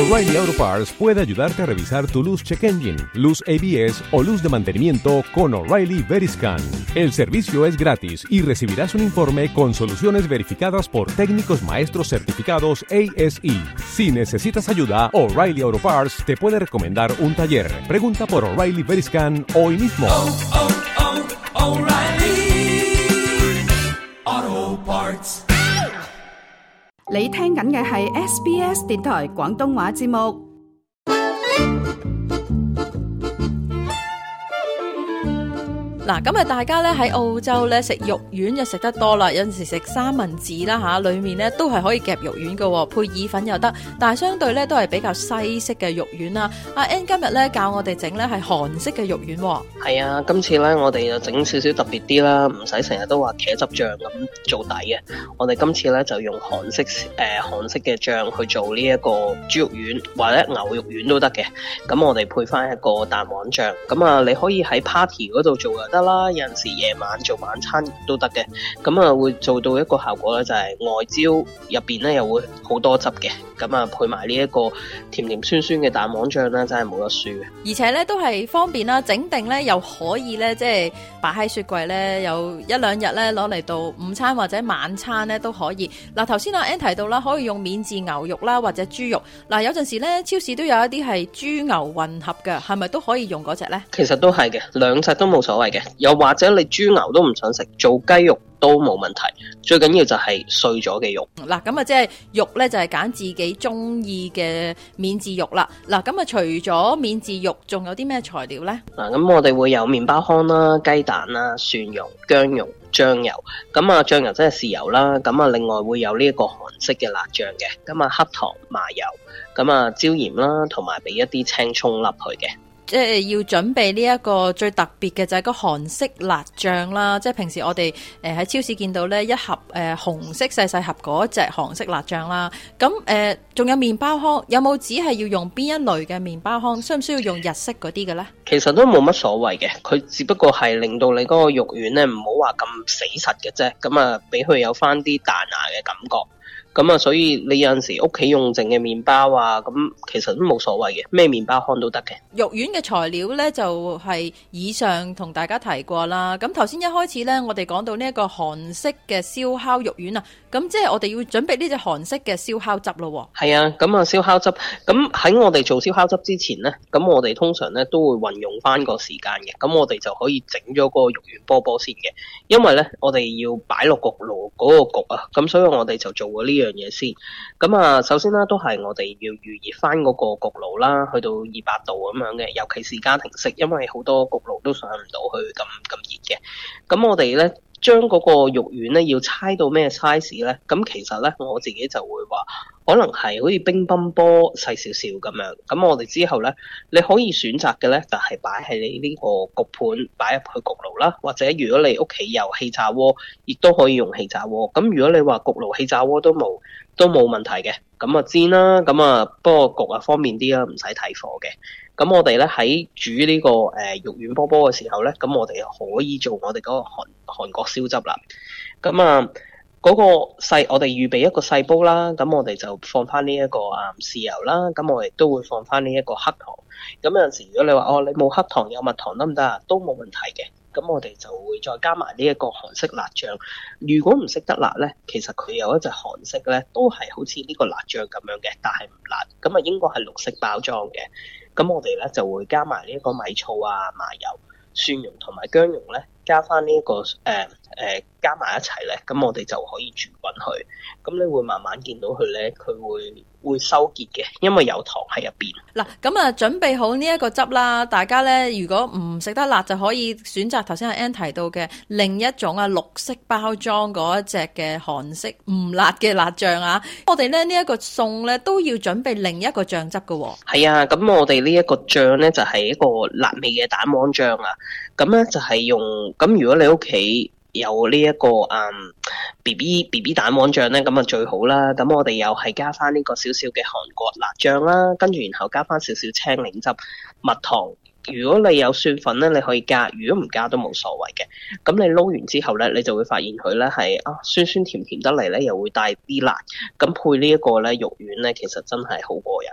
O'Reilly Auto Parts puede ayudarte a revisar tu luz check engine, luz ABS o luz de mantenimiento con O'Reilly Veriscan. El servicio es gratis y recibirás un informe con soluciones verificadas por técnicos maestros certificados ASE. Si necesitas ayuda, O'Reilly Auto Parts te puede recomendar un taller. Pregunta por O'Reilly Veriscan hoy mismo. O'Reilly Auto Parts。 你聽緊嘅係 SBS 電台廣東話節目。 嗱，今日大家咧喺澳洲咧食肉丸就食得多啦，有陣時食三文治啦嚇，裡面咧都係可以夾肉丸嘅，配意粉又得，但係相對咧都係比較西式嘅肉丸啦。阿 Ann 今日咧教我哋整咧係韓式嘅肉丸喎。 係啊，今次咧我哋就整少少特別啲啦，唔使成日都話茄汁醬咁做底嘅。我哋今次咧就用韓式嘅醬去做呢一個豬肉丸或者牛肉丸都得嘅。咁我哋配翻一個蛋黃醬，咁啊你可以喺 party 嗰度做又得啦，有陣時夜晚做晚餐都得嘅。咁啊會做到一個效果咧，就係外焦入邊咧又會好多汁嘅。咁啊配埋呢一個甜甜酸酸嘅蛋黃醬咧，真係冇得輸嘅。 而且咧都係方便啦，整定咧又可以咧即係擺喺雪櫃咧，有一兩日咧攞嚟到午餐或者晚餐咧都可以。嗱，頭先阿 Ann 提到啦，可以用免治牛肉啦或者豬肉。嗱，有陣時咧超市都有一啲係豬牛混合嘅，係咪都可以用嗰隻咧？ 其實都係嘅，兩隻都冇所謂嘅。又或者你豬牛都唔想食，做雞肉都冇問題。最緊要就係碎咗嘅肉。 嗱，咁啊即係肉咧就係揀自己中意嘅免治肉啦。嗱，咁啊除咗免治肉，仲有啲咩材料咧？ 嗱，咁我哋會有麵包糠啦、雞蛋啦、蒜蓉、薑蓉、醬油。咁啊醬油即係豉油啦。咁啊另外會有呢一個韓式嘅辣醬嘅。咁啊黑糖、麻油。咁啊椒鹽啦，同埋俾一啲青葱粒去嘅。 即係要準備呢一個最特別嘅就係個韓式辣醬啦，即係平時我哋喺超市見到呢一盒紅色細細盒嗰隻韓式辣醬啦。咁仲有麵包糠，有冇只係要用邊一類嘅麵包糠？需唔需要用日式嗰啲嘅呢？ 其實都冇乜所謂嘅，佢只不過係令到你嗰個肉丸呢唔好話咁死實嘅啫，咁啊俾佢有翻啲彈牙嘅感覺。咁啊，所以你有陣時屋企用剩嘅麵包啊，咁其實都冇所謂嘅，咩麵包糠都得嘅。 肉丸嘅材料呢，就係以上同大家提過啦。咁頭先一開始呢，我哋講到呢一個韓式嘅燒烤肉丸啊，咁即係我哋要準備呢隻韓式嘅燒烤汁咯。 係啊，咁啊燒烤汁，咁喺我哋做燒烤汁之前呢，咁我哋通常呢都會運用翻個時間嘅，咁我哋就可以整咗個肉丸波波先嘅，因為呢，我哋要擺落焗爐嗰個焗啊，咁所以我哋就做過呢樣嘢先。咁啊首先啦，都係我哋要預熱翻嗰個焗爐啦，去到200度咁樣嘅，尤其是家庭式，因為好多焗爐都上唔到去咁熱嘅。咁我哋呢將嗰個肉丸呢要猜到咩 size 呢？咁其實呢，我自己就會話可能係好似乒乓波細少少咁樣。咁我哋之後呢，你可以選擇嘅呢就係擺喺你呢個焗盤擺入去焗爐啦，或者如果你屋企有氣炸鍋，亦都可以用氣炸鍋。咁如果你話焗爐氣炸鍋都冇問題嘅，咁啊煎啦，咁啊不過焗啊方便啲啦，唔使睇火嘅。咁我哋咧喺煮呢個肉丸波波嘅時候咧，咁我哋可以做我哋嗰個韓國燒汁啦。咁啊嗰個我哋預備一個細煲啦，咁我哋就放翻呢一個豉油啦，咁我哋都會放翻呢一個黑糖。咁有陣時如果你話你冇黑糖有蜜糖得唔得啊？都冇問題嘅。咁我哋就會再加埋呢一個韓式辣醬。如果唔識得辣咧，其實佢有一隻韓式咧，都係好似呢個辣醬咁樣嘅，但係唔辣。咁啊應該係綠色包裝嘅。咁我哋咧就會加埋呢一個米醋啊、麻油、蒜蓉同埋薑蓉咧，加翻呢一個加埋一齊咧，咁我哋就可以煮滾佢。咁你會慢慢見到佢咧，佢會收結嘅，因為有糖喺入邊。 嗱，咁啊準備好呢一個汁啦，大家咧如果唔食得辣就可以選擇頭先阿 Ann 提到嘅另一種綠色包裝嗰一隻嘅韓式唔辣嘅辣醬啊。我哋咧呢一個餸咧都要準備另一個醬汁㗎喎。 係啊，咁我哋呢一個醬咧就係一個辣味嘅蛋黃醬啊。咁咧就係用咁，如果你屋企有呢一個BB 蛋黃醬咧，咁啊最好啦。咁我哋又係加翻呢個少少嘅韓國辣醬啦，跟住然後加翻少少青檸汁、蜜糖。如果你有蒜粉咧，你可以加；如果唔加都冇所謂嘅。咁你撈完之後咧，你就會發現佢咧係酸酸甜甜得嚟咧，又會帶啲辣。咁配呢一個咧肉丸咧，其實真係好過癮嘅。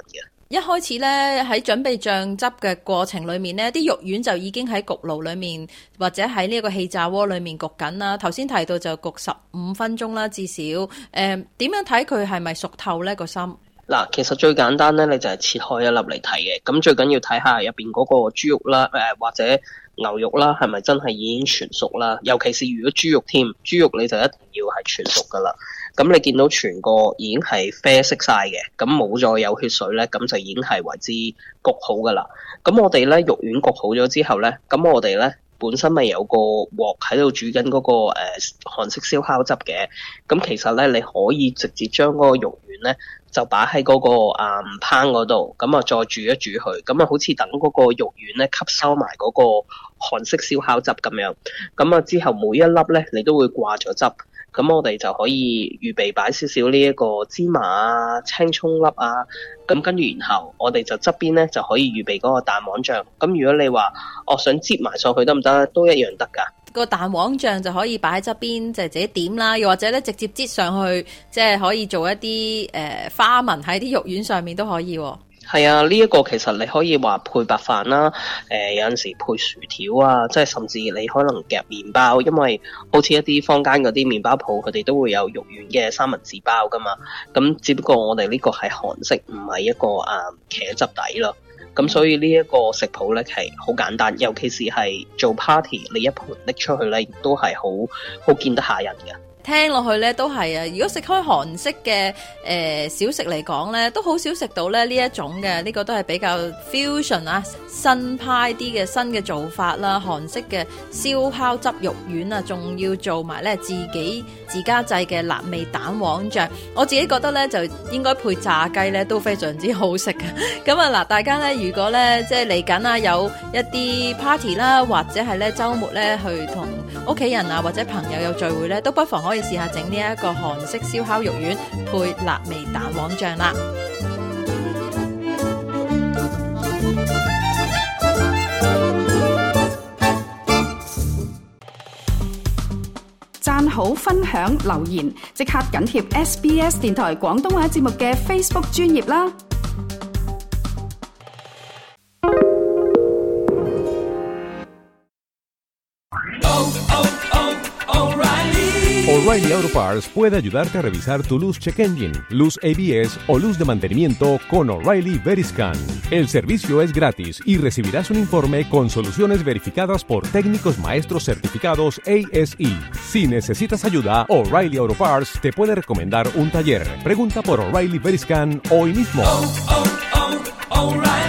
一開始咧喺準備醬汁嘅過程裏面呢，啲肉丸就已經喺焗爐裏面或者喺呢個氣炸鍋裏面焗緊啦。頭先提到就焗15分鐘啦，至少。點樣睇佢係咪熟透呢個心？ 嗱，其實最簡單咧，你就係切開一粒嚟睇嘅。咁最緊要睇下入邊嗰個豬肉啦，或者牛肉啦，係咪真係已經全熟啦？尤其是如果豬肉添，豬肉你就一定要係全熟噶啦。咁你見到全個已經係啡色晒嘅，咁冇再有血水咧，咁就已經係為之焗好噶啦。咁我哋咧肉丸焗好咗之後咧，咁我哋咧本身咪有個鑊喺度煮緊嗰個韓式燒烤汁嘅。咁其實咧你可以直接將嗰個肉丸咧就擺喺嗰個烹嗰度，咁啊再煮一煮佢，咁啊好似等嗰個肉丸咧吸收埋嗰個韓式燒烤汁咁樣。咁啊之後每一粒咧你都會掛咗汁。咁我哋就可以預備擺少少呢一個芝麻啊、青葱粒啊，咁跟住然後我哋就側邊咧就可以預備嗰個蛋黃醬。咁如果你話我想擠埋上去得唔得？都一樣得㗎。 個蛋黃醬就可以擺喺側邊，就係自己點啦。又或者咧直接擠上去，即係可以做一啲花紋喺啲肉丸上面都可以喎。 係啊，呢一個其實你可以話配白飯啦，有陣時配薯條啊，即係甚至你可能夾麵包，因為好似一啲坊間嗰啲麵包鋪，佢哋都會有肉丸嘅三文治包噶嘛。咁只不過我哋呢個係韓式，唔係一個茄汁底咯。咁所以呢一個食譜咧係好簡單，尤其是係做 party， 你一盤拎出去咧，亦都係好見得下人嘅。 聽落去咧都係啊！如果食開韓式嘅小食嚟講咧，都好少食到咧呢一種嘅，呢個都係比較 fusion 啊，新派啲嘅新嘅做法啦。韓式嘅燒烤汁肉丸啊，仲要做埋咧自家製嘅辣味蛋黃醬。我自己覺得咧就應該配炸雞咧都非常之好食嘅。咁啊嗱，大家咧如果咧即係嚟緊啊有一啲 party 啦，或者係咧週末咧去同屋企人啊或者朋友有聚會咧，都不妨可以試下整呢一個韓式燒烤肉丸配辣味蛋黃醬啦。 讚好、分享、留言，即刻緊貼 SBS 電台廣東話節目嘅 Facebook 專頁啦。 O'Reilly Auto Parts puede ayudarte a revisar tu luz check engine, luz ABS o luz de mantenimiento con O'Reilly Veriscan. El servicio es gratis y recibirás un informe con soluciones verificadas por técnicos maestros certificados ASE. Si necesitas ayuda, O'Reilly Auto Parts te puede recomendar un taller. Pregunta por O'Reilly Veriscan hoy mismo. O'Reilly.